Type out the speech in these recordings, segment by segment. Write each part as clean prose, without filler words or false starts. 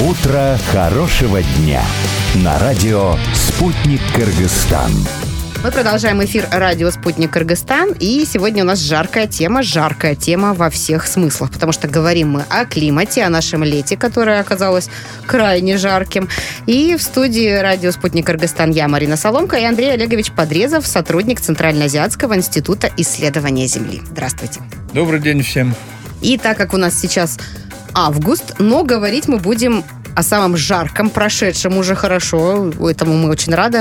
Утро хорошего дня на радио «Спутник Кыргызстан». Мы продолжаем эфир радио «Спутник Кыргызстан», и сегодня у нас жаркая тема во всех смыслах, потому что говорим мы о климате, о нашем лете, которое оказалось крайне жарким. И в студии радио «Спутник Кыргызстан» я, Марина Соломка, и Андрей Олегович Подрезов, сотрудник Центральноазиатского института исследования Земли. Здравствуйте. Добрый день всем. И так как у нас сейчас август, но говорить мы будем о самом жарком, прошедшем уже хорошо, этому мы очень рады,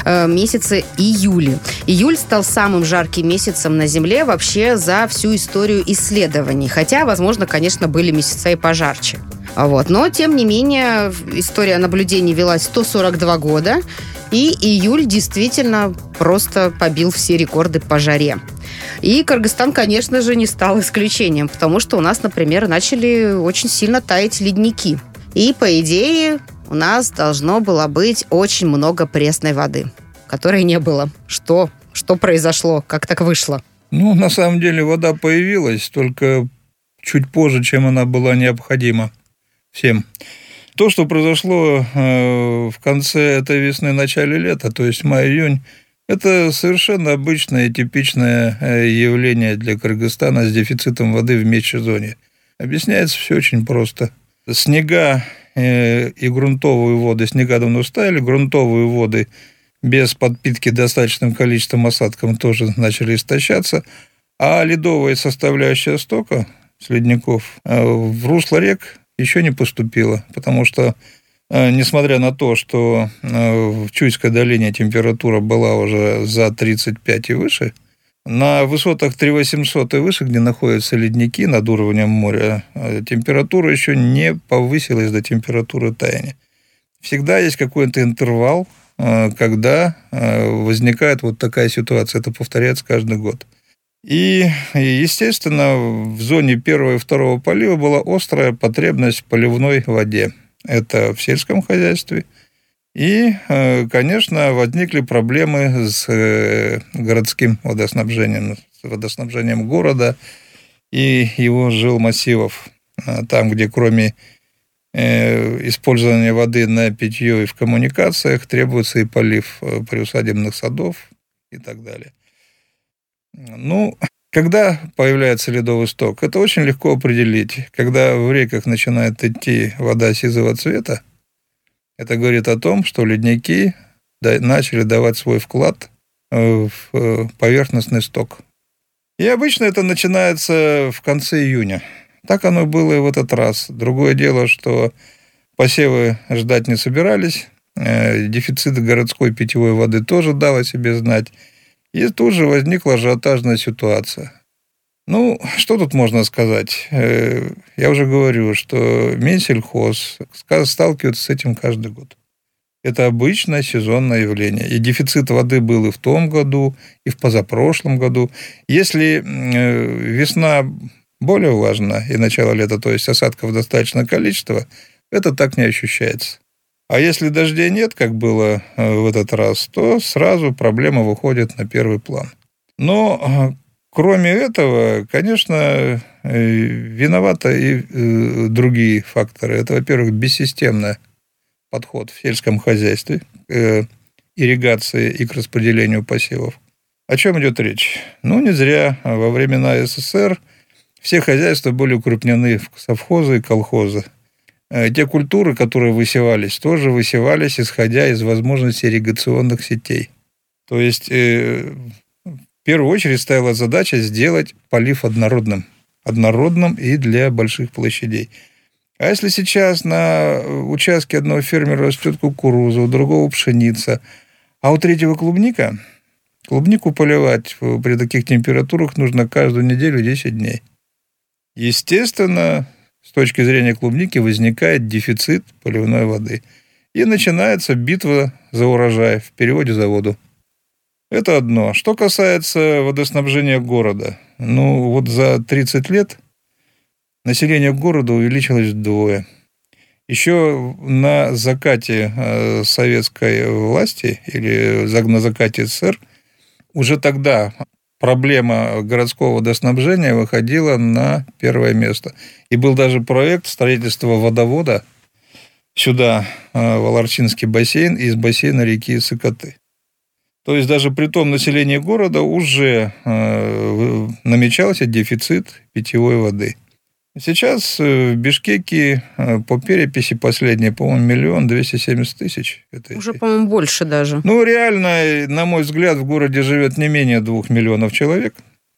месяце июле. Июль стал самым жарким месяцем на Земле вообще за всю историю исследований. Хотя, возможно, конечно, были месяца и пожарче. Но, тем не менее, история наблюдений велась 142 года, и июль действительно просто побил все рекорды по жаре. И Кыргызстан, конечно же, не стал исключением, потому что у нас, например, начали очень сильно таять ледники. И, по идее, у нас должно было быть очень много пресной воды, которой не было. Что произошло? Как так вышло? На самом деле, вода появилась, только чуть позже, чем она была необходима всем. То, что произошло в конце этой весны, начале лета, то есть май-июнь, это совершенно обычное и типичное явление для Кыргызстана с дефицитом воды в межсезонье. Объясняется все очень просто. Снега и грунтовые воды, снега давно стаяли, грунтовые воды без подпитки достаточным количеством осадков тоже начали истощаться, а ледовая составляющая стока с ледников в русло рек еще не поступила, потому что, несмотря на то, что в Чуйской долине температура была уже за 35 и выше, на высотах 3800 и выше, где находятся ледники над уровнем моря, температура еще не повысилась до температуры таяния. Всегда есть какой-то интервал, когда возникает вот такая ситуация. Это повторяется каждый год. И, естественно, в зоне первого и второго полива была острая потребность в поливной воде. Это в сельском хозяйстве. И, конечно, возникли проблемы с городским водоснабжением, с водоснабжением города и его жилмассивов. Там, где кроме использования воды на питье и в коммуникациях требуется и полив приусадебных садов и так далее. Когда появляется ледовый сток, это очень легко определить. Когда в реках начинает идти вода сизого цвета, это говорит о том, что ледники начали давать свой вклад в поверхностный сток. И обычно это начинается в конце июня. Так оно было и в этот раз. Другое дело, что посевы ждать не собирались, дефицит городской питьевой воды тоже дал о себе знать, и тут же возникла ажиотажная ситуация. Что тут можно сказать? Я уже говорю, что Минсельхоз сталкивается с этим каждый год. Это обычное сезонное явление. И дефицит воды был и в том году, и в позапрошлом году. Если весна более влажна и начало лета, то есть осадков достаточное количество, это так не ощущается. А если дождей нет, как было в этот раз, то сразу проблема выходит на первый план. Но кроме этого, конечно, виноваты и другие факторы. Это, во-первых, бессистемный подход в сельском хозяйстве к ирригации и к распределению посевов. О чем идет речь? Не зря во времена СССР все хозяйства были укрупнены в совхозы и колхозы. Те культуры, которые высевались, тоже высевались, исходя из возможностей ирригационных сетей. То есть в первую очередь стояла задача сделать полив однородным и для больших площадей. А если сейчас на участке одного фермера растет кукуруза, у другого пшеница, а у третьего клубника, клубнику поливать при таких температурах нужно каждую неделю 10 дней. Естественно, с точки зрения клубники возникает дефицит поливной воды. И начинается битва за урожай, в переводе за воду. Это одно. Что касается водоснабжения города. За 30 лет население города увеличилось вдвое. Еще на закате советской власти или на закате СССР уже тогда проблема городского водоснабжения выходила на первое место. И был даже проект строительства водовода сюда, в Аларчинский бассейн, из бассейна реки Сыкоты. То есть даже при том населении города уже намечался дефицит питьевой воды. Сейчас в Бишкеке по переписи последней, по-моему, 1 270 000. Уже, по-моему, больше даже. Ну, реально, на мой взгляд, в городе живет не менее 2 миллионов человек.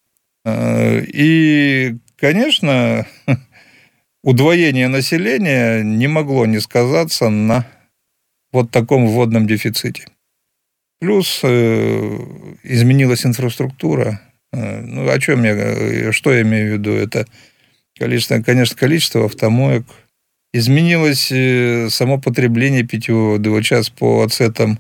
И, конечно, удвоение населения не могло не сказаться на вот таком водном дефиците. Плюс изменилась инфраструктура. Ну, о чем что я имею в виду? Это количество автомоек. Изменилось само потребление питьевой воды. Вот сейчас по оценкам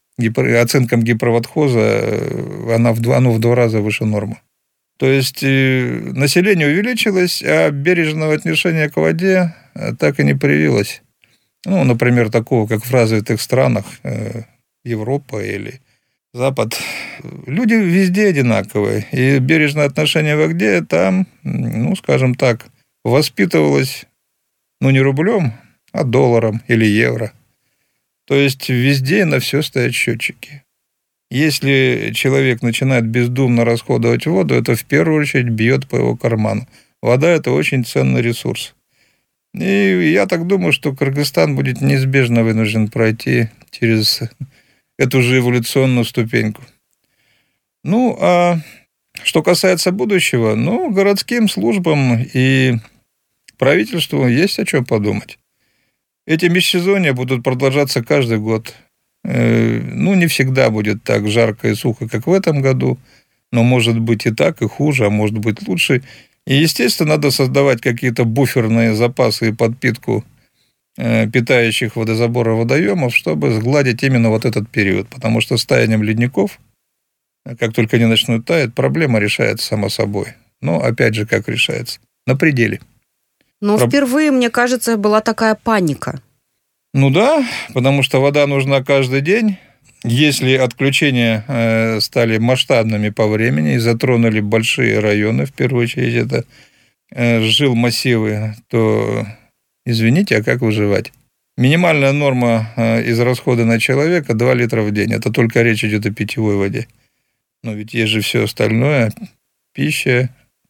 гипроводхоза оно в 2 раза выше нормы. То есть население увеличилось, а бережного отношения к воде так и не появилось. Ну, например, такого, как в развитых странах Европа или Запад. Люди везде одинаковые. И бережное отношение к воде там, ну, скажем так, воспитывалось, ну, не рублем, а долларом или евро. То есть везде на все стоят счетчики. Если человек начинает бездумно расходовать воду, это в первую очередь бьет по его карману. Вода – это очень ценный ресурс. И я так думаю, что Кыргызстан будет неизбежно вынужден пройти через эту же эволюционную ступеньку. Ну, а что касается будущего, ну, городским службам и правительству есть о чем подумать. Эти межсезонья будут продолжаться каждый год. Ну, не всегда будет так жарко и сухо, как в этом году, но может быть и так, и хуже, а может быть лучше. И, естественно, надо создавать какие-то буферные запасы и подпитку питающих водозабора водоемов, чтобы сгладить именно вот этот период. Потому что с таянием ледников, как только они начнут таять, проблема решается само собой. Но, опять же, как решается? На пределе. Но впервые, мне кажется, была такая паника. Ну да, потому что вода нужна каждый день. Если отключения стали масштабными по времени и затронули большие районы, в первую очередь это жилмассивы, то, извините, а как выживать? Минимальная норма израсхода на человека 2 литра в день. Это только речь идет о питьевой воде. Но ведь есть же все остальное. Пища,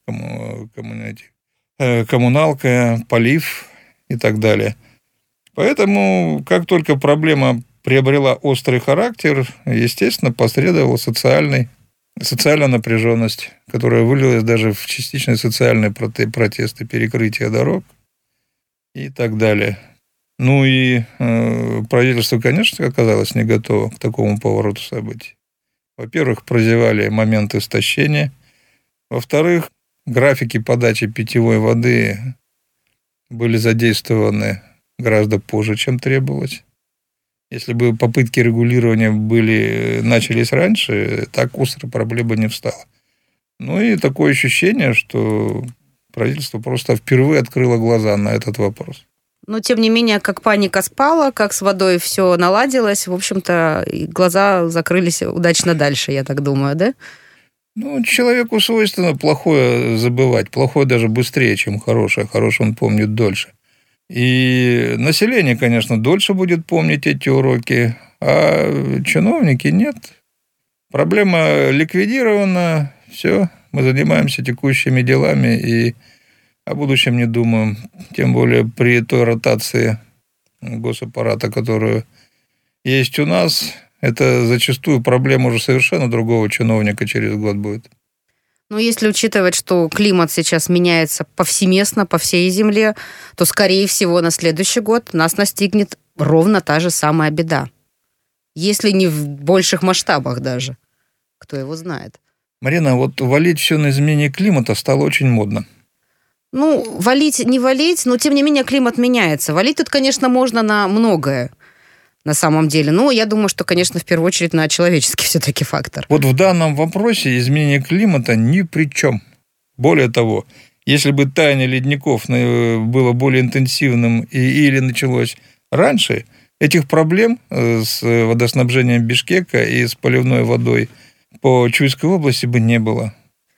коммуналка, полив и так далее. Поэтому, как только проблема приобрела острый характер, естественно, последовала социальная напряженность, которая вылилась даже в частичные социальные протесты, перекрытие дорог и так далее. Ну и правительство, конечно, оказалось не готово к такому повороту событий. Во-первых, прозевали момент истощения. Во-вторых, графики подачи питьевой воды были задействованы гораздо позже, чем требовалось. Если бы попытки регулирования начались раньше, так остро проблема не встала. Ну и такое ощущение, что правительство просто впервые открыло глаза на этот вопрос. Но, тем не менее, как паника спала, как с водой все наладилось, в общем-то, глаза закрылись удачно дальше, я так думаю, да? Ну, человеку свойственно плохое забывать. Плохое даже быстрее, чем хорошее. Хорошее он помнит дольше. И население, конечно, дольше будет помнить эти уроки, а чиновники нет. Проблема ликвидирована, все, мы занимаемся текущими делами и о будущем не думаем. Тем более при той ротации госаппарата, которая есть у нас, это зачастую проблема уже совершенно другого чиновника через год будет. Но если учитывать, что климат сейчас меняется повсеместно по всей Земле, то, скорее всего, на следующий год нас настигнет ровно та же самая беда. Если не в больших масштабах даже. Кто его знает. Марина, вот валить все на изменение климата стало очень модно. Ну, валить, не валить, но, тем не менее, климат меняется. Валить тут, конечно, можно на многое. На самом деле. Но я думаю, что, конечно, в первую очередь на человеческий все-таки фактор. Вот в данном вопросе изменение климата ни при чем. Более того, если бы таяние ледников было более интенсивным или началось раньше, этих проблем с водоснабжением Бишкека и с поливной водой по Чуйской области бы не было.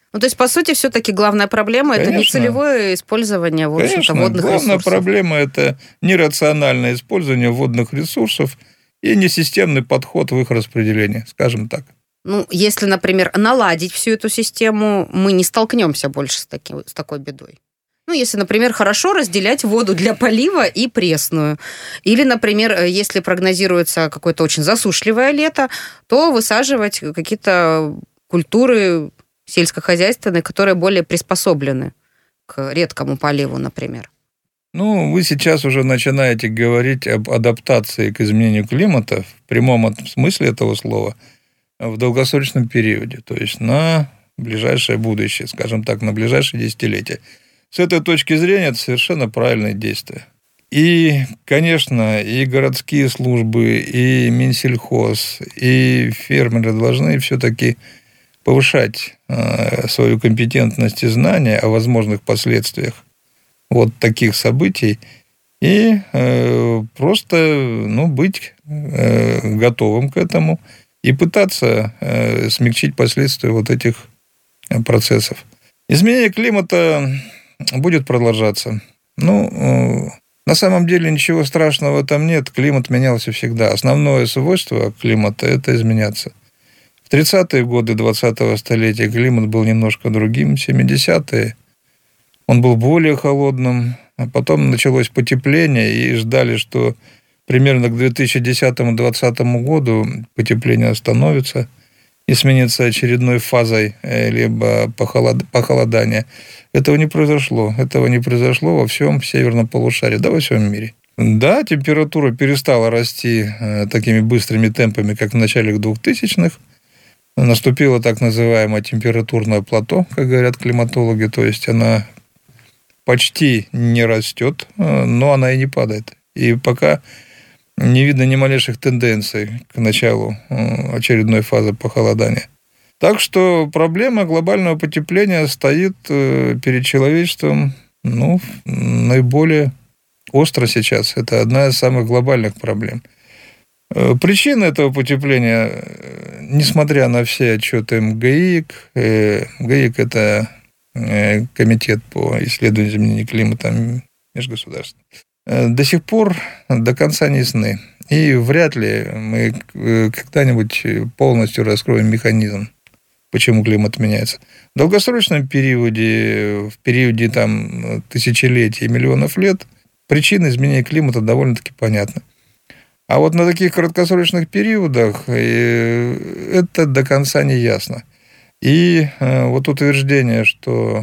Ну, то есть, по сути, все-таки главная проблема – это нецелевое использование, в общем-то, водных ресурсов. Главная проблема – это нерациональное использование водных ресурсов и несистемный подход в их распределении, скажем так. Ну, если, например, наладить всю эту систему, мы не столкнемся больше с такой бедой. Ну, если, например, хорошо разделять воду для полива и пресную. Или, например, если прогнозируется какое-то очень засушливое лето, то высаживать какие-то культуры сельскохозяйственные, которые более приспособлены к редкому поливу, например. Ну, вы сейчас уже начинаете говорить об адаптации к изменению климата в прямом смысле этого слова в долгосрочном периоде, то есть на ближайшее будущее, скажем так, на ближайшие десятилетия. С этой точки зрения это совершенно правильное действие. И, конечно, и городские службы, и Минсельхоз, и фермеры должны все-таки повышать свою компетентность и знания о возможных последствиях вот таких событий и просто быть готовым к этому и пытаться смягчить последствия вот этих процессов. Изменение климата будет продолжаться. На самом деле ничего страшного в этом нет. Климат менялся всегда. Основное свойство климата – это изменяться. В 30-е годы 20-го столетия климат был немножко другим. В 70-е он был более холодным. А потом началось потепление, и ждали, что примерно к 2010-2020 году потепление остановится и сменится очередной фазой либо похолодания. Этого не произошло. Этого не произошло во всем северном полушарии, да во всем мире. Да, температура перестала расти такими быстрыми темпами, как в начале 2000-х. Наступило так называемое температурное плато, как говорят климатологи, то есть она почти не растет, но она и не падает. И пока не видно ни малейших тенденций к началу очередной фазы похолодания. Так что проблема глобального потепления стоит перед человечеством наиболее остро сейчас. Это одна из самых глобальных проблем. Причины этого потепления, несмотря на все отчеты МГИК, МГИК – это комитет по исследованию изменения климата межгосударственный, до сих пор до конца не ясны. И вряд ли мы когда-нибудь полностью раскроем механизм, почему климат меняется. В долгосрочном периоде, в периоде тысячелетий и миллионов лет, причины изменения климата довольно-таки понятны. А вот на таких краткосрочных периодах это до конца не ясно. И вот утверждение, что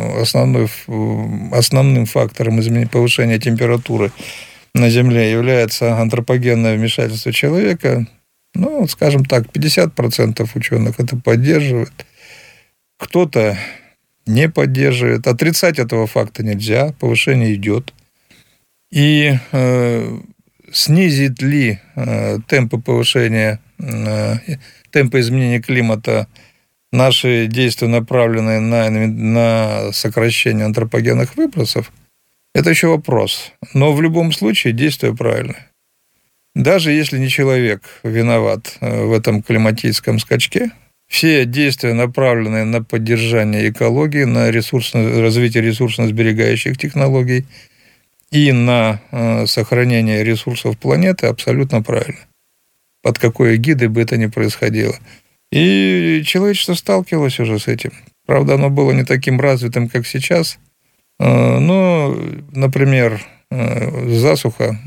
основным фактором повышения температуры на Земле является антропогенное вмешательство человека, скажем так, 50% ученых это поддерживают. Кто-то не поддерживает. Отрицать этого факта нельзя, повышение идет. И снизит ли темпы повышения, темпы изменения климата наши действия, направленные на сокращение антропогенных выбросов, это еще вопрос. Но в любом случае действия правильные. Даже если не человек виноват в этом климатическом скачке, все действия, направленные на поддержание экологии, на развитие ресурсно-сберегающих технологий и на сохранение ресурсов планеты, абсолютно правильно. Под какой эгидой бы это ни происходило. И человечество сталкивалось уже с этим. Правда, оно было не таким развитым, как сейчас. Но, например, засуха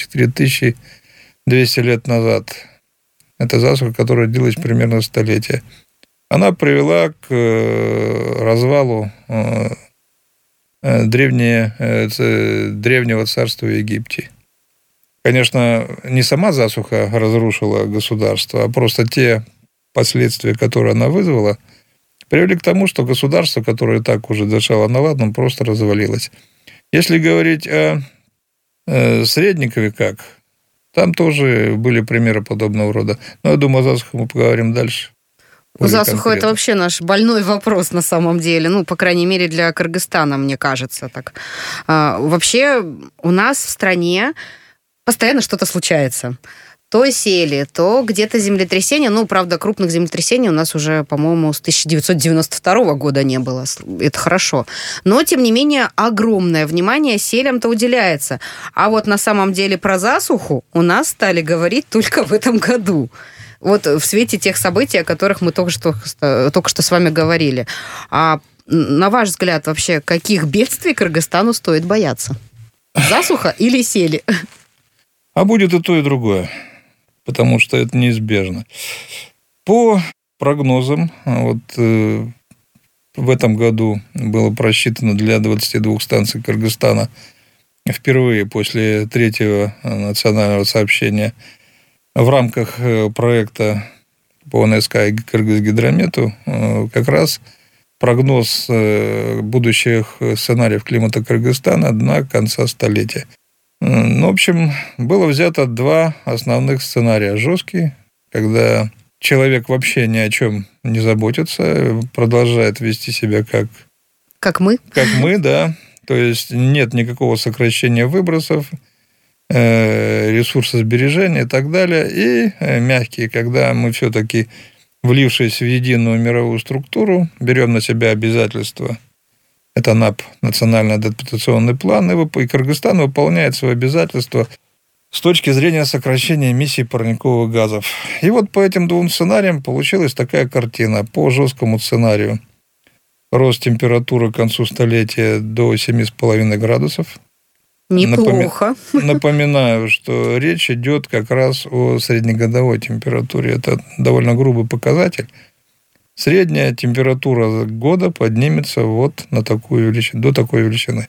4200 лет назад, это засуха, которая длилась примерно столетие, она привела к развалу древнего царства в Египте. Конечно, не сама засуха разрушила государство, а просто те последствия, которые она вызвала, привели к тому, что государство, которое так уже дышало на ладном, просто развалилось. Если говорить о средних веках, там тоже были примеры подобного рода. Но я думаю, о засухе мы поговорим дальше. Засуха – это вообще наш больной вопрос на самом деле. По крайней мере, для Кыргызстана, мне кажется так. Вообще у нас в стране постоянно что-то случается. то сели, то где-то землетрясения. Ну, правда, крупных землетрясений у нас уже, по-моему, с 1992 года не было. Это хорошо. Но, тем не менее, огромное внимание селям-то уделяется. А вот на самом деле про засуху у нас стали говорить только в этом году. Вот в свете тех событий, о которых мы только что с вами говорили. А на ваш взгляд, вообще, каких бедствий Кыргызстану стоит бояться? Засуха или сели? А будет и то, и другое, потому что это неизбежно. По прогнозам, вот в этом году было просчитано для 22 станций Кыргызстана впервые после третьего национального сообщения в рамках проекта по НСК и Кыргызгидромету как раз прогноз будущих сценариев климата Кыргызстана до конца столетия. Ну, в общем, было взято два основных сценария. Жесткий, когда человек вообще ни о чем не заботится, продолжает вести себя как мы. Как мы, да. То есть нет никакого сокращения выбросов, ресурсосбережения и так далее. И мягкий, когда мы все-таки, влившись в единую мировую структуру, берем на себя обязательства. Это НАП, национальный адаптационный план, и Кыргызстан выполняет свои обязательства с точки зрения сокращения эмиссий парниковых газов. И вот по этим двум сценариям получилась такая картина. По жесткому сценарию рост температуры к концу столетия до 7,5 градусов. Неплохо. Напоминаю, что речь идет как раз о среднегодовой температуре. Это довольно грубый показатель. Средняя температура года поднимется вот на такую величину, до такой величины.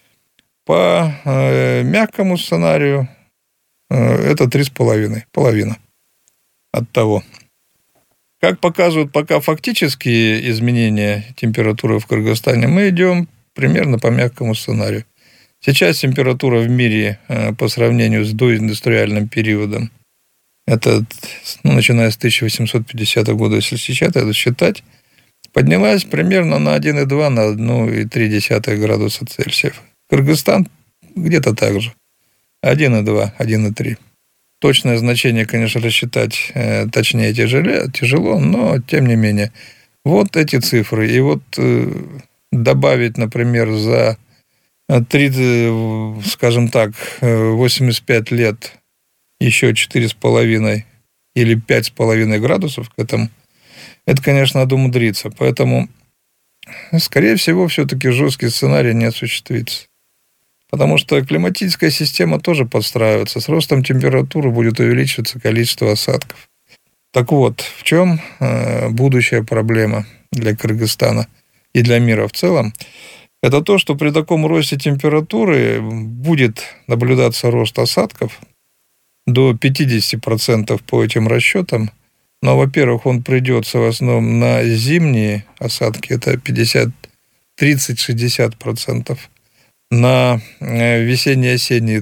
По мягкому сценарию это 3,5, половина от того. Как показывают пока фактические изменения температуры в Кыргызстане, мы идем примерно по мягкому сценарию. Сейчас температура в мире по сравнению с доиндустриальным периодом, это начиная с 1850 года, если сейчас это считать, поднялась примерно на 1,2, на 1,3 градуса Цельсия. Кыргызстан где-то так же. 1,2, 1,3. Точное значение, конечно, рассчитать точнее тяжело, но тем не менее. Вот эти цифры. И вот добавить, например, за 85 лет еще 4,5 или 5,5 градусов к этому, это, конечно, надо умудриться. Поэтому, скорее всего, все-таки жесткий сценарий не осуществится. Потому что климатическая система тоже подстраивается. С ростом температуры будет увеличиваться количество осадков. Так вот, в чем будущая проблема для Кыргызстана и для мира в целом? Это то, что при таком росте температуры будет наблюдаться рост осадков до 50% по этим расчетам. Но, во-первых, он придется в основном на зимние осадки, это 30-60%, на весенне-осенние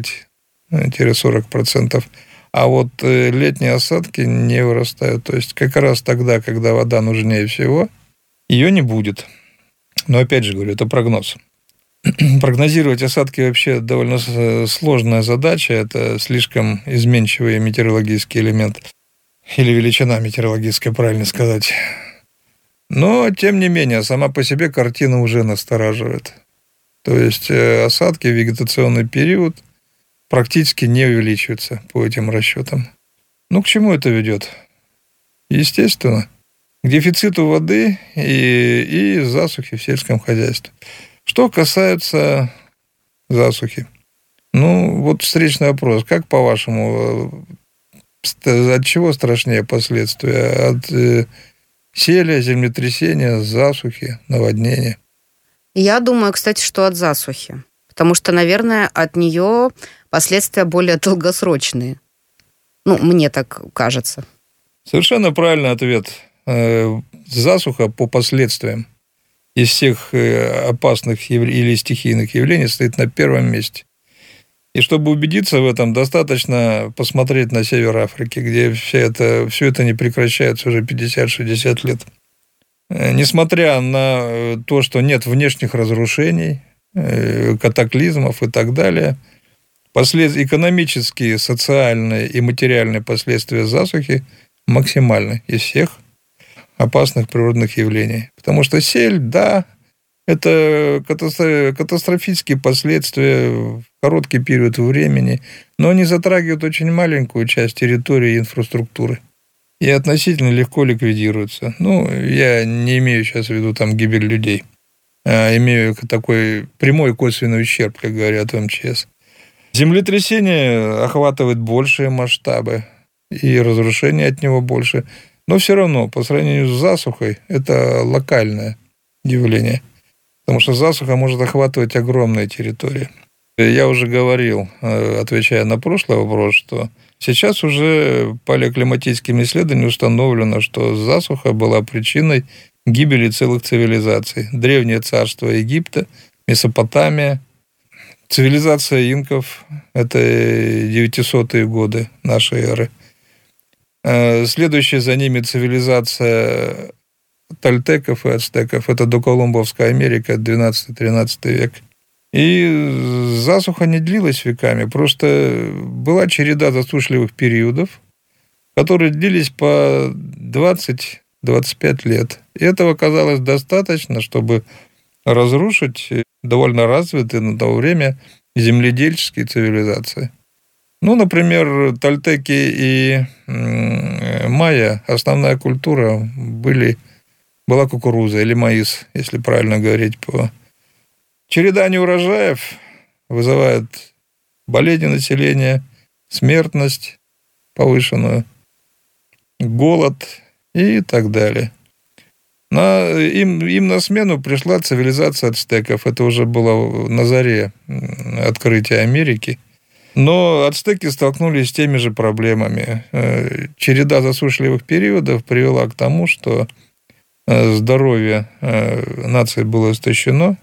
30-40%, а вот летние осадки не вырастают. То есть как раз тогда, когда вода нужнее всего, ее не будет. Но опять же говорю, это прогноз. Прогнозировать осадки вообще довольно сложная задача. Это слишком изменчивый метеорологический элемент. Или величина метеорологическая, правильно сказать. Но, тем не менее, сама по себе картина уже настораживает. То есть осадки в вегетационный период практически не увеличиваются по этим расчетам. Ну, к чему это ведет? Естественно, к дефициту воды и засухи в сельском хозяйстве. Что касается засухи. Ну, вот встречный вопрос. Как, по-вашему, от чего страшнее последствия? От сели, землетрясения, засухи, наводнения? Я думаю, кстати, что от засухи. Потому что, наверное, от нее последствия более долгосрочные. Ну, мне так кажется. Совершенно правильный ответ. Засуха по последствиям из всех опасных или стихийных явлений стоит на первом месте. И чтобы убедиться в этом, достаточно посмотреть на север Африки, где все это не прекращается уже 50-60 лет. Несмотря на то, что нет внешних разрушений, катаклизмов и так далее, экономические, социальные и материальные последствия засухи максимальны из всех опасных природных явлений. Потому что сель, да, это катастрофические последствия в короткий период времени, но они затрагивают очень маленькую часть территории и инфраструктуры. И относительно легко ликвидируются. Я не имею сейчас в виду там гибель людей, а имею такой прямой косвенный ущерб, как говорят в МЧС. Землетрясение охватывает большие масштабы, и разрушения от него больше. Но все равно, по сравнению с засухой, это локальное явление. Потому что засуха может охватывать огромные территории. Я уже говорил, отвечая на прошлый вопрос, что сейчас уже палеоклиматическими исследованиями установлено, что засуха была причиной гибели целых цивилизаций. Древнее царство Египта, Месопотамия, цивилизация инков – это 900-е годы нашей эры. Следующая за ними цивилизация тольтеков и ацтеков – это доколумбовская Америка, 12-13 век. И засуха не длилась веками, просто была череда засушливых периодов, которые длились по 20-25 лет. И этого оказалось достаточно, чтобы разрушить довольно развитые на то время земледельческие цивилизации. Например, тольтеки и майя, основная культура была кукуруза или маис, если правильно говорить по... Череда неурожаев вызывает болезни населения, смертность повышенную, голод и так далее. Им на смену пришла цивилизация ацтеков. Это уже было на заре открытия Америки. Но ацтеки столкнулись с теми же проблемами. Череда засушливых периодов привела к тому, что здоровье нации было истощено.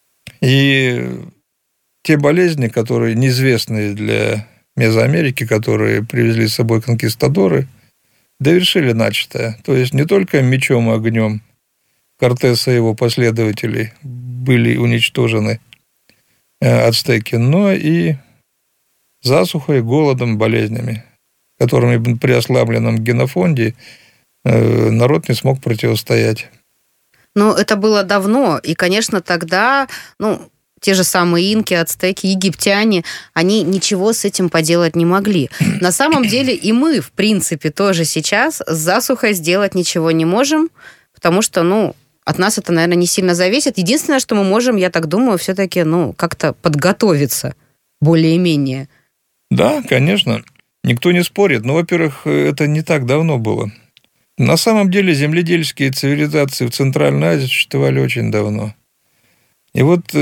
И те болезни, которые неизвестные для Мезоамерики, которые привезли с собой конкистадоры, довершили начатое. То есть не только мечом и огнем Кортеса и его последователей были уничтожены ацтеки, но и засухой, голодом, болезнями, которыми при ослабленном генофонде народ не смог противостоять. Это было давно, и, конечно, тогда, те же самые инки, ацтеки, египтяне, они ничего с этим поделать не могли. На самом деле и мы, в принципе, тоже сейчас с засухой сделать ничего не можем, потому что, от нас это, наверное, не сильно зависит. Единственное, что мы можем, я так думаю, все-таки, как-то подготовиться более-менее. Да, конечно, никто не спорит. Но, во-первых, это не так давно было. На самом деле земледельческие цивилизации в Центральной Азии существовали очень давно. И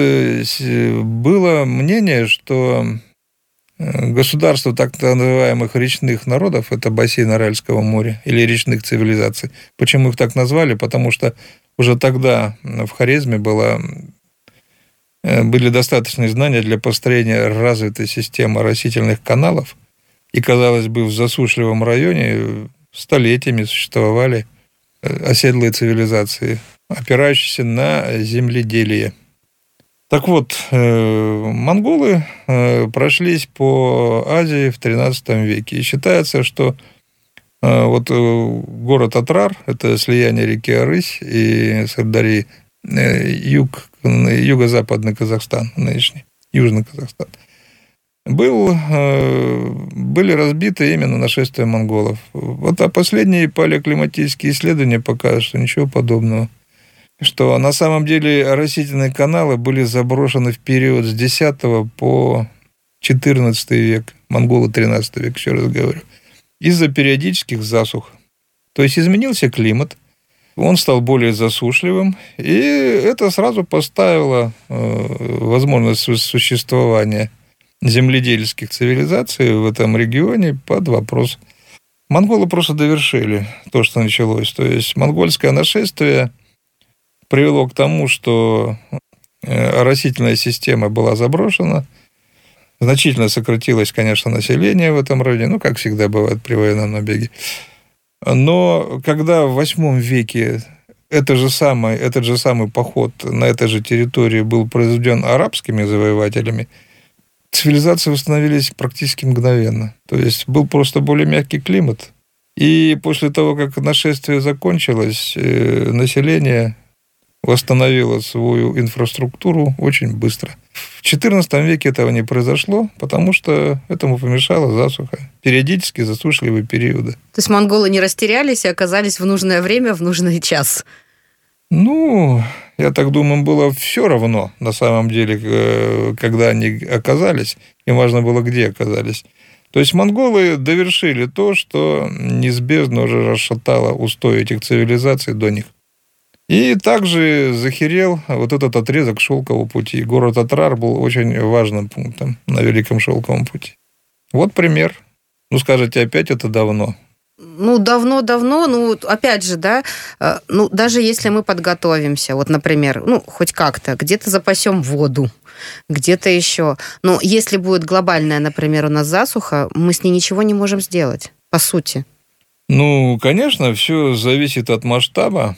было мнение, что государство так называемых речных народов, это бассейн Аральского моря, или речных цивилизаций. Почему их так назвали? Потому что уже тогда в Хорезме были достаточные знания для построения развитой системы оросительных каналов. И, казалось бы, в засушливом районе столетиями существовали оседлые цивилизации, опирающиеся на земледелие. Так вот, монголы прошлись по Азии в XIII веке. И считается, что город Атрар, это слияние реки Арысь и Сырдарьи, юго-западный Казахстан, нынешний, южный Казахстан, были разбиты именно нашествием монголов. А последние палеоклиматические исследования показывают, что ничего подобного. Что на самом деле оросительные каналы были заброшены в период с X по XIV век, монголы XIII век, еще раз говорю, из-за периодических засух. То есть изменился климат, он стал более засушливым, и это сразу поставило возможность существования земледельских цивилизаций в этом регионе под вопрос. Монголы просто довершили то, что началось. То есть монгольское нашествие привело к тому, что оросительная система была заброшена, значительно сократилось, конечно, население в этом районе, как всегда бывает при военном набеге. Но когда в VIII веке этот же самый поход на этой же территории был произведен арабскими завоевателями, цивилизации восстановились практически мгновенно. То есть был просто более мягкий климат. И после того, как нашествие закончилось, население восстановило свою инфраструктуру очень быстро. В XIV веке этого не произошло, потому что этому помешала засуха. Периодически засушливые периоды. То есть монголы не растерялись и оказались в нужное время, в нужный час? Ну, я так думаю, было все равно, на самом деле, когда они оказались. Им важно было, где оказались. То есть монголы довершили то, что неизбежно уже расшатало устои этих цивилизаций до них. И также захерел вот этот отрезок шелкового пути. Город Атрар был очень важным пунктом на Великом шелковом пути. Вот пример. Ну, скажете, опять это давно. Ну, давно-давно, ну, опять же, да, ну, даже если мы подготовимся, вот, например, ну, хоть как-то, где-то запасем воду, где-то еще. Но если будет глобальная, например, у нас засуха, мы с ней ничего не можем сделать, по сути. Ну, конечно, все зависит от масштаба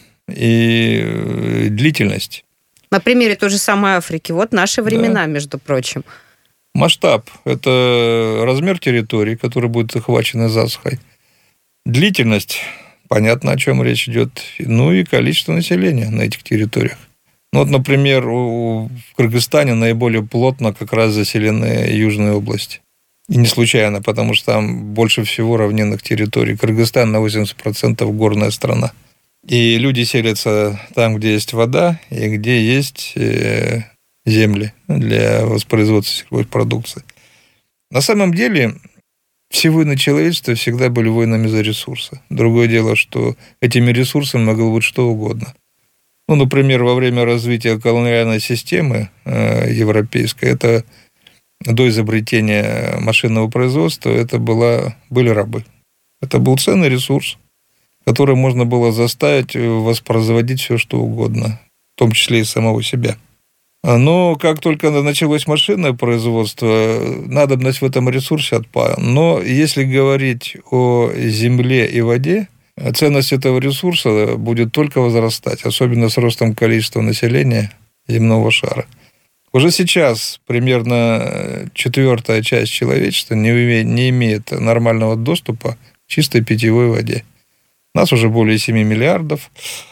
и длительности. На примере той же самой Африки. Вот наши времена, между прочим. Масштаб – это размер территории, который будет охвачена засухой. Длительность – понятно, о чем речь идет. Ну и количество населения на этих территориях. Ну, вот, например, в Кыргызстане наиболее плотно как раз заселены южные области. И не случайно, потому что там больше всего равнинных территорий. Кыргызстан на 80% горная страна. И люди селятся там, где есть вода и где есть земли для воспроизводства сельхозпродукции. На самом деле, все войны человечества всегда были войнами за ресурсы. Другое дело, что этими ресурсами могло быть что угодно. Ну, например, во время развития колониальной системы европейской, это до изобретения машинного производства, это были рабы. Это был ценный ресурс, который можно было заставить воспроизводить все, что угодно, в том числе и самого себя. Но как только началось машинное производство, надобность в этом ресурсе отпала. Но если говорить о земле и воде, ценность этого ресурса будет только возрастать, особенно с ростом количества населения земного шара. Уже сейчас примерно 1/4 часть человечества не имеет нормального доступа к чистой питьевой воде. Нас уже более 7 миллиардов.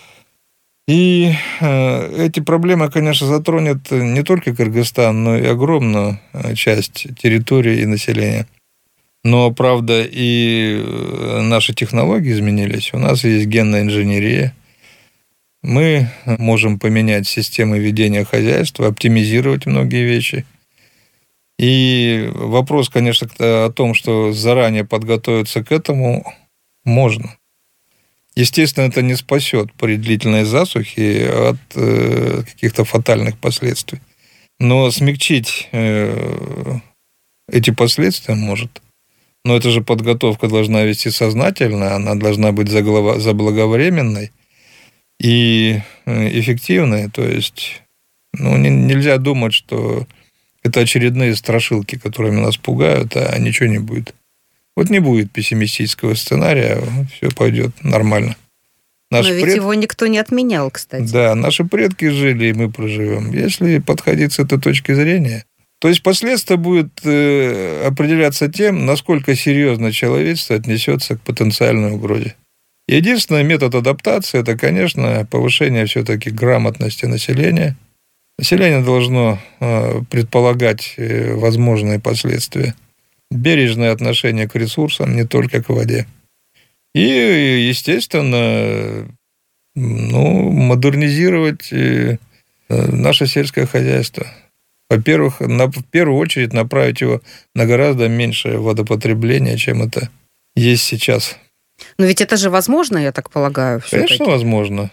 И эти проблемы, конечно, затронут не только Кыргызстан, но и огромную часть территории и населения. Но, правда, и наши технологии изменились. У нас есть генная инженерия. Мы можем поменять системы ведения хозяйства, оптимизировать многие вещи. И вопрос, конечно, о том, что заранее подготовиться к этому можно. Естественно, это не спасет при длительной засухе от каких-то фатальных последствий. Но смягчить эти последствия может. Но эта же подготовка должна вести сознательно, она должна быть заблаговременной и эффективной. То есть нельзя думать, что это очередные страшилки, которыми нас пугают, а ничего не будет. Вот не будет пессимистического сценария, все пойдет нормально. Но ведь его никто не отменял, кстати. Да, наши предки жили, и мы проживем. Если подходить с этой точки зрения, то есть последствия будут определяться тем, насколько серьезно человечество отнесется к потенциальной угрозе. Единственный метод адаптации – это, конечно, повышение все-таки грамотности населения. Население должно предполагать возможные последствия. Бережное отношение к ресурсам, не только к воде. И, естественно, модернизировать наше сельское хозяйство. Во-первых, в первую очередь направить его на гораздо меньшее водопотребление, чем это есть сейчас. Но ведь это же возможно, я так полагаю. Конечно, возможно.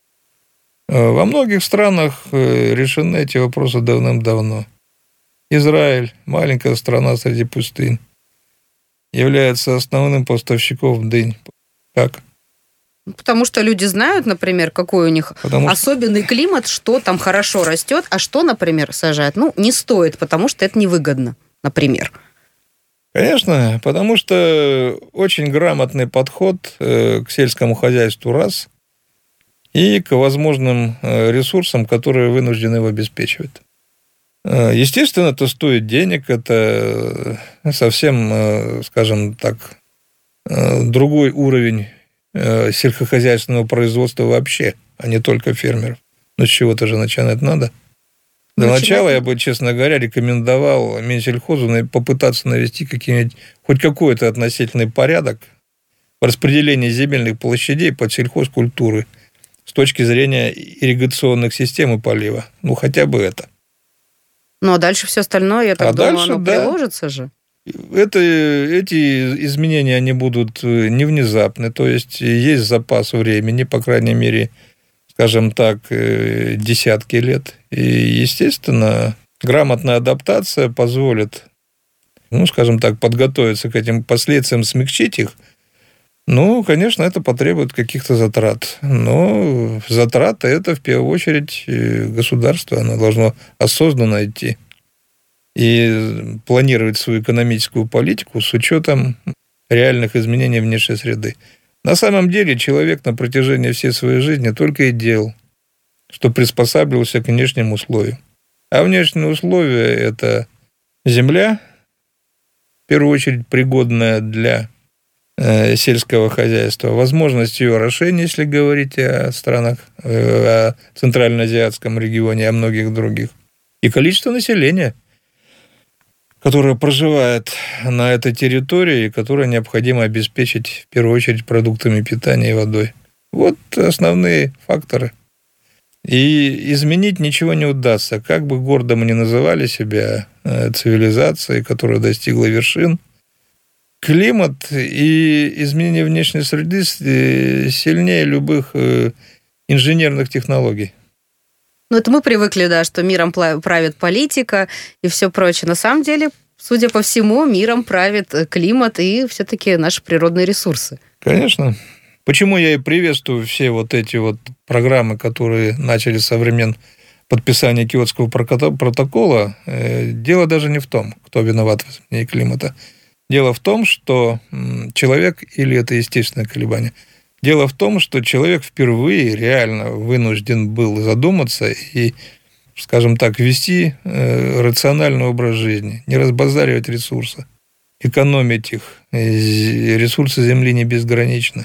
Во многих странах решены эти вопросы давным-давно. Израиль, маленькая страна среди пустынь, является основным поставщиком дынь. Как? Потому что люди знают, например, какой у них особенный климат, что там хорошо растет, а что, например, сажать, не стоит, потому что это невыгодно, например. Конечно, потому что очень грамотный подход к сельскому хозяйству раз, и к возможным ресурсам, которые вынуждены его обеспечивать. Естественно, это стоит денег, это совсем, скажем так, другой уровень сельскохозяйственного производства вообще, а не только фермеров. Но с чего-то же начинать надо. Для начала я бы, честно говоря, рекомендовал Минсельхозу попытаться навести хоть какой-то относительный порядок в распределении земельных площадей под сельхозкультуры с точки зрения ирригационных систем и полива. Ну, хотя бы это. Ну, а дальше все остальное, я так думаю, дальше, оно приложится же. Эти изменения, они будут не внезапны, то есть запас времени, по крайней мере, скажем так, десятки лет. И, естественно, грамотная адаптация позволит, скажем так, подготовиться к этим последствиям, смягчить их. Ну, конечно, это потребует каких-то затрат. Но затраты – это, в первую очередь, государство. Оно должно осознанно идти и планировать свою экономическую политику с учетом реальных изменений внешней среды. На самом деле человек на протяжении всей своей жизни только и делал, что приспосабливался к внешним условиям. А внешние условия – это земля, в первую очередь пригодная для сельского хозяйства, возможность ее орошения, если говорить о странах, о Центральноазиатском регионе, о многих других, и количество населения, которое проживает на этой территории, и которое необходимо обеспечить, в первую очередь, продуктами питания и водой. Вот основные факторы. И изменить ничего не удастся. Как бы гордо мы ни называли себя цивилизацией, которая достигла вершин, климат и изменение внешней среды сильнее любых инженерных технологий. Ну, это мы привыкли, да, что миром правит политика и все прочее. На самом деле, судя по всему, миром правит климат и все-таки наши природные ресурсы. Конечно. Почему я и приветствую все вот эти вот программы, которые начали со времен подписания Киотского протокола. Дело даже не в том, кто виноват в изменении климата. Дело в том, что человек, или это естественное колебание, дело в том, что человек впервые реально вынужден был задуматься и, скажем так, вести рациональный образ жизни, не разбазаривать ресурсы, экономить их. Ресурсы Земли не безграничны.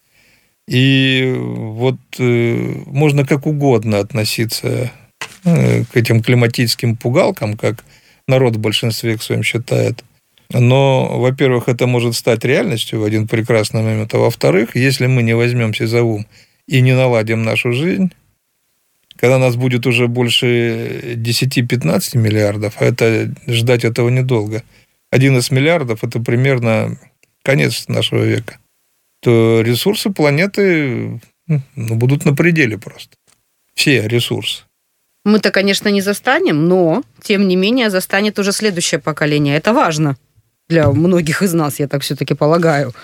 И вот можно как угодно относиться к этим климатическим пугалкам, как народ в большинстве своем считает. Но, во-первых, это может стать реальностью в один прекрасный момент. А во-вторых, если мы не возьмемся за ум и не наладим нашу жизнь, когда нас будет уже больше 10-15 миллиардов, а это ждать этого недолго, 11 миллиардов – это примерно конец нашего века, то ресурсы планеты будут на пределе просто. Все ресурсы. Мы-то, конечно, не застанем, но, тем не менее, застанет уже следующее поколение. Это важно для многих из нас, я так все-таки полагаю.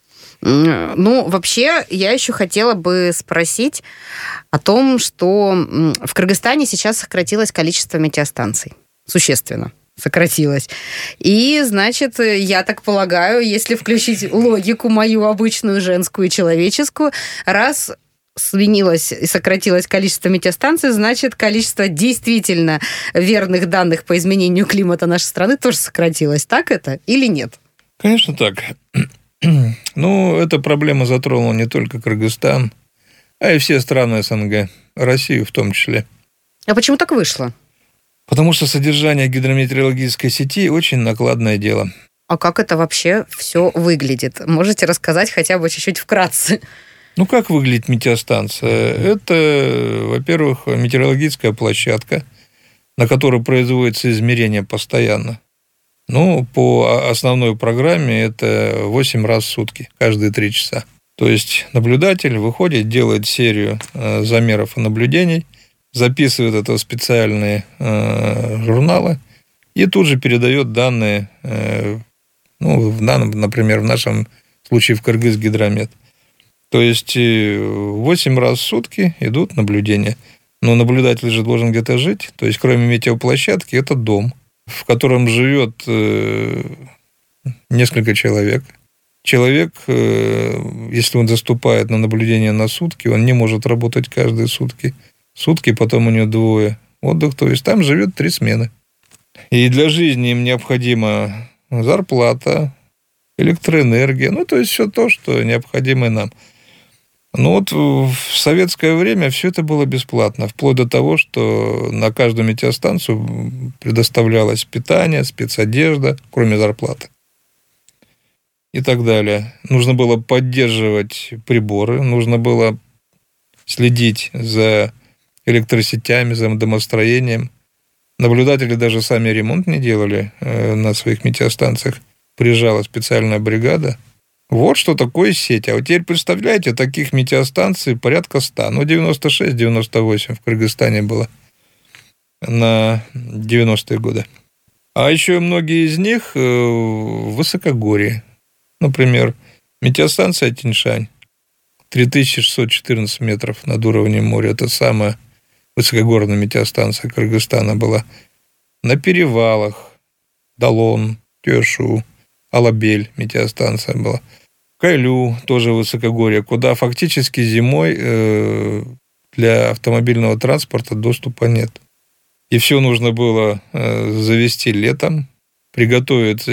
Ну, вообще, я еще хотела бы спросить о том, что в Кыргызстане сейчас сократилось количество метеостанций. Существенно сократилось. И, значит, я так полагаю, если включить логику мою обычную, женскую и человеческую, раз сменилось и сократилось количество метеостанций, значит, количество действительно верных данных по изменению климата нашей страны тоже сократилось. Так это или нет? Конечно, так. Ну, эта проблема затронула не только Кыргызстан, а и все страны СНГ, Россию в том числе. А почему так вышло? Потому что содержание гидрометеорологической сети очень накладное дело. А как это вообще все выглядит? Можете рассказать хотя бы чуть-чуть вкратце? Ну, как выглядит метеостанция? Это, во-первых, метеорологическая площадка, на которой производится измерение постоянно. Ну, по основной программе это 8 раз в сутки, каждые 3 часа. То есть наблюдатель выходит, делает серию замеров и наблюдений, записывает это в специальные журналы и тут же передает данные, например, в нашем случае в Кыргызгидромет. То есть 8 раз в сутки идут наблюдения. Но наблюдатель же должен где-то жить. То есть кроме метеоплощадки это дом, в котором живет несколько человек. Человек, если он заступает на наблюдение на сутки, он не может работать каждые сутки. Сутки, потом у него 2 отдых. То есть там живет 3 смены. И для жизни им необходима зарплата, электроэнергия, то есть все то, что необходимо нам. В советское время все это было бесплатно, вплоть до того, что на каждую метеостанцию предоставлялось питание, спецодежда, кроме зарплаты. И так далее. Нужно было поддерживать приборы, нужно было следить за электросетями, за домостроением. Наблюдатели даже сами ремонт не делали на своих метеостанциях. Приезжала специальная бригада. Вот что такое сеть. А вот теперь представляете, таких метеостанций порядка 100. 96-98 в Кыргызстане было на 90-е годы. А еще многие из них в высокогорье. Например, метеостанция Тяньшань. 3614 метров над уровнем моря. Это самая высокогорная метеостанция Кыргызстана была. На перевалах Далон, Тёшу, Алабель метеостанция была. Кайлю, тоже высокогорье, куда фактически зимой для автомобильного транспорта доступа нет. И все нужно было завести летом, приготовить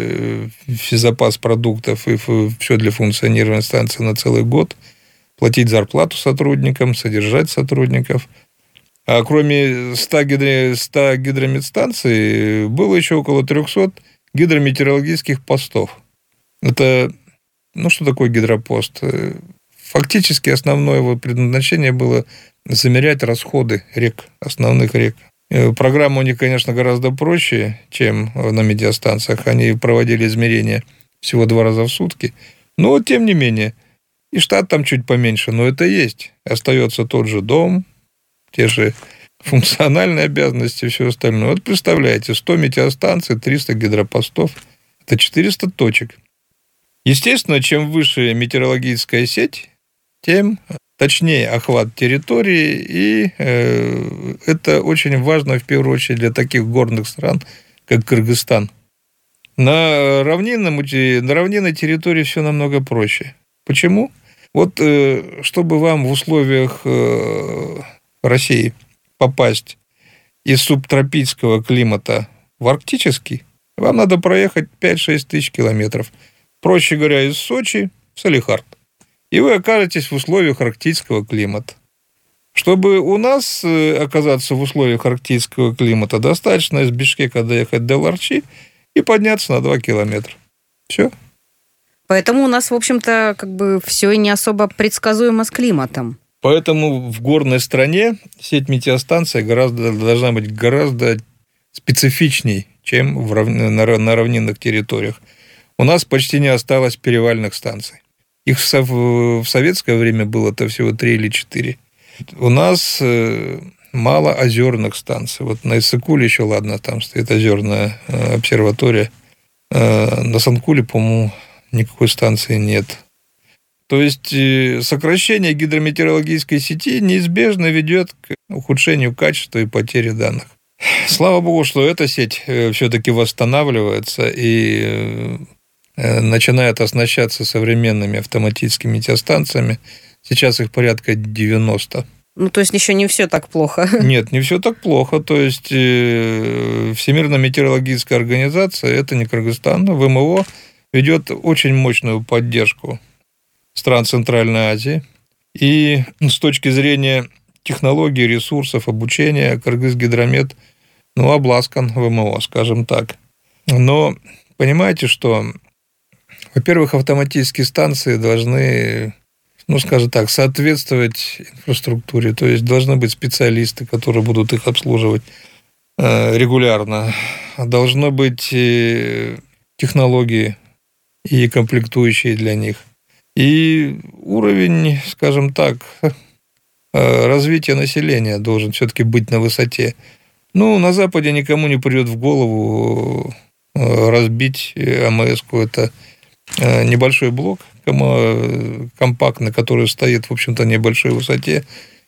запас продуктов и все для функционирования станции на целый год, платить зарплату сотрудникам, содержать сотрудников. А кроме 100 гидрометстанций было еще около 300 гидрометеорологических постов. Это, что такое гидропост? Фактически основное его предназначение было замерять расходы рек, основных рек. Программа у них, конечно, гораздо проще, чем на метеостанциях. Они проводили измерения всего 2 раза в сутки. Но, тем не менее, и штат там чуть поменьше, но это есть. Остается тот же дом, те же функциональные обязанности и все остальное. Вот представляете, 100 метеостанций, 300 гидропостов. Это 400 точек. Естественно, чем выше метеорологическая сеть, тем точнее охват территории, и это очень важно, в первую очередь, для таких горных стран, как Кыргызстан. На равнинной территории все намного проще. Почему? Вот чтобы вам в условиях России попасть из субтропического климата в арктический, вам надо проехать 5-6 тысяч километров. Проще говоря, из Сочи в Салехард. И вы окажетесь в условиях арктического климата. Чтобы у нас оказаться в условиях арктического климата, достаточно из Бишкека доехать до Ларчи и подняться на 2 километра. Все. Поэтому у нас, в общем-то, все и не особо предсказуемо с климатом. Поэтому в горной стране сеть метеостанций должна быть гораздо специфичней, чем на равнинных территориях. У нас почти не осталось перевальных станций. Их в советское время было-то всего 3 или 4. У нас мало озерных станций. Вот на Иссыкуле еще, ладно, там стоит озерная обсерватория. На Санкуле, по-моему, никакой станции нет. То есть сокращение гидрометеорологической сети неизбежно ведет к ухудшению качества и потере данных. Слава богу, что эта сеть все-таки восстанавливается и начинает оснащаться современными автоматическими метеостанциями. Сейчас их порядка 90. То есть еще не все так плохо. Нет, не все так плохо. То есть Всемирная метеорологическая организация, это не Кыргызстан, ВМО, ведет очень мощную поддержку стран Центральной Азии. И с точки зрения технологий, ресурсов, обучения, Кыргызгидромет, обласкан ВМО, скажем так. Но понимаете, что, во-первых, автоматические станции должны, скажем так, соответствовать инфраструктуре. То есть должны быть специалисты, которые будут их обслуживать регулярно. Должны быть технологии и комплектующие для них. И уровень, скажем так, развития населения должен все-таки быть на высоте. На Западе никому не придет в голову разбить АМС-ку. Это небольшой блок компактный, который стоит, в общем-то, на небольшой высоте,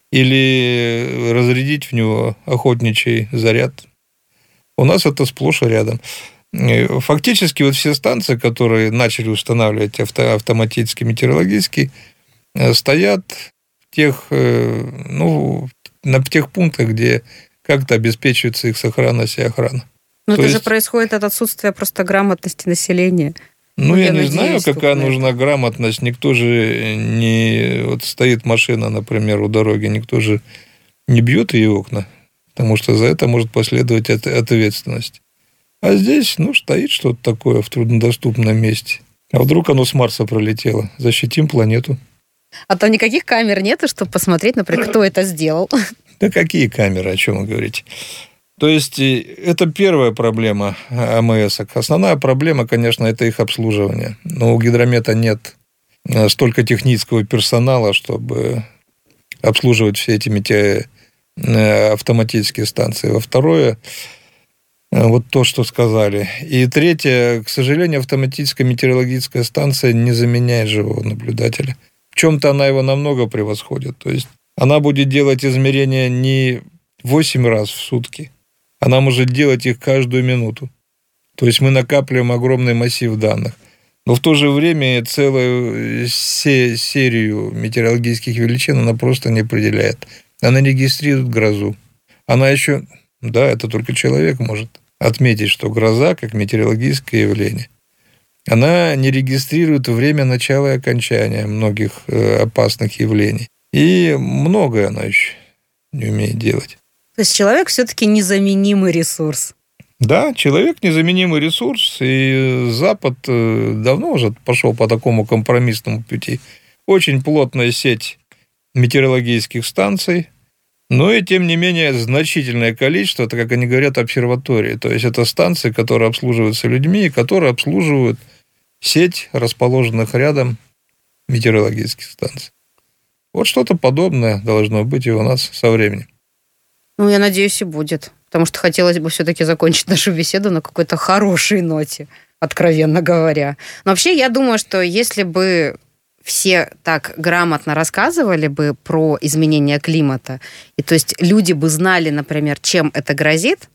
или разрядить в него охотничий заряд. У нас это сплошь и рядом. Фактически вот все станции, которые начали устанавливать автоматически метеорологические, стоят на тех пунктах, где как-то обеспечивается их сохранность и охрана. Но это же происходит от отсутствия просто грамотности населения. Я не знаю, какая нужна грамотность. Никто же не... Вот стоит машина, например, у дороги, никто же не бьет ее окна, потому что за это может последовать ответственность. А здесь, стоит что-то такое в труднодоступном месте. А вдруг оно с Марса пролетело? Защитим планету. А там никаких камер нету, чтобы посмотреть, например, кто это сделал? Да какие камеры, о чем вы говорите? То есть, это первая проблема АМС. Основная проблема, конечно, это их обслуживание. Но у гидромета нет столько технического персонала, чтобы обслуживать все эти автоматические станции. Во второе, вот то, что сказали. И третье, к сожалению, автоматическая метеорологическая станция не заменяет живого наблюдателя. В чем-то она его намного превосходит. То есть, она будет делать измерения не 8 раз в сутки, она может делать их каждую минуту. То есть мы накапливаем огромный массив данных. Но в то же время целую серию метеорологических величин она просто не определяет. Она регистрирует грозу. Она еще... Да, это только человек может отметить, что гроза, как метеорологическое явление, она не регистрирует время начала и окончания многих опасных явлений. И многое она еще не умеет делать. То есть человек все-таки незаменимый ресурс. Да, человек незаменимый ресурс, и Запад давно уже пошел по такому компромиссному пути. Очень плотная сеть метеорологических станций, но и, тем не менее, значительное количество, это, как они говорят, обсерватории. То есть, это станции, которые обслуживаются людьми, и которые обслуживают сеть расположенных рядом метеорологических станций. Вот что-то подобное должно быть и у нас со временем. Я надеюсь, и будет. Потому что хотелось бы все-таки закончить нашу беседу на какой-то хорошей ноте, откровенно говоря. Но вообще, я думаю, что если бы все так грамотно рассказывали бы про изменение климата, и то есть люди бы знали, например, чем это грозит,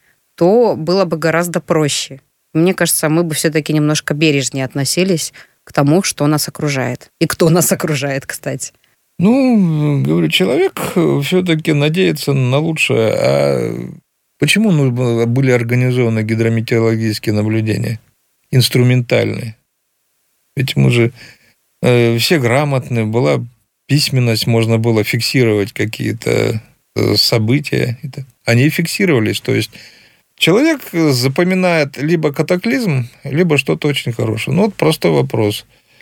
то было бы гораздо проще. Мне кажется, мы бы все-таки немножко бережнее относились к тому, что нас окружает. И кто нас окружает, кстати. Говорю, человек все-таки надеется на лучшее. А почему были организованы гидрометеорологические наблюдения? Инструментальные. Ведь мы же все грамотные, была письменность, можно было фиксировать какие-то события. Они фиксировались. То есть человек запоминает либо катаклизм, либо что-то очень хорошее. Вот простой вопрос.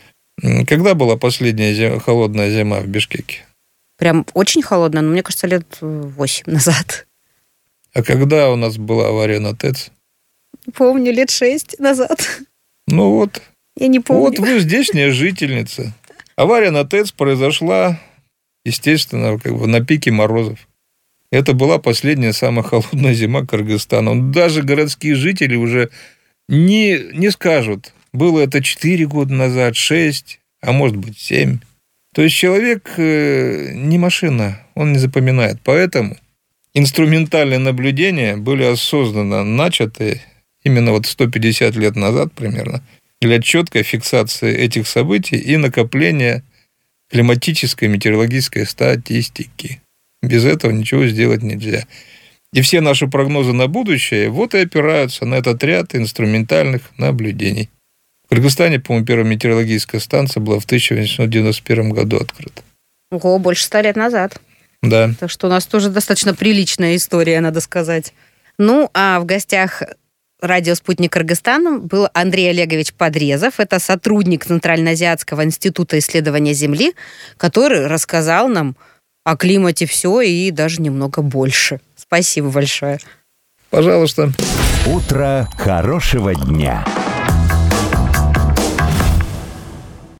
Когда была последняя холодная зима в Бишкеке? Прям очень холодная, но мне кажется, лет 8 назад. А когда у нас была авария на ТЭЦ? Помню, лет 6 назад. Я не помню. Вот вы здешняя жительница. Авария на ТЭЦ произошла, естественно, на пике морозов. Это была последняя самая холодная зима Кыргызстана. Даже городские жители уже не скажут, было это 4 года назад, 6, а может быть 7. То есть человек не машина, он не запоминает. Поэтому инструментальные наблюдения были осознанно начаты именно 150 лет назад примерно для четкой фиксации этих событий и накопления климатической метеорологической статистики. Без этого ничего сделать нельзя. И все наши прогнозы на будущее и опираются на этот ряд инструментальных наблюдений. В Кыргызстане, по-моему, первая метеорологическая станция была в 1891 году открыта. Ого, больше 100 лет назад. Да. Так что у нас тоже достаточно приличная история, надо сказать. А в гостях радио «Спутник Кыргызстана» был Андрей Олегович Подрезов. Это сотрудник Центральноазиатского института исследования Земли, который рассказал нам о климате все и даже немного больше. Спасибо большое. Пожалуйста. Утро хорошего дня.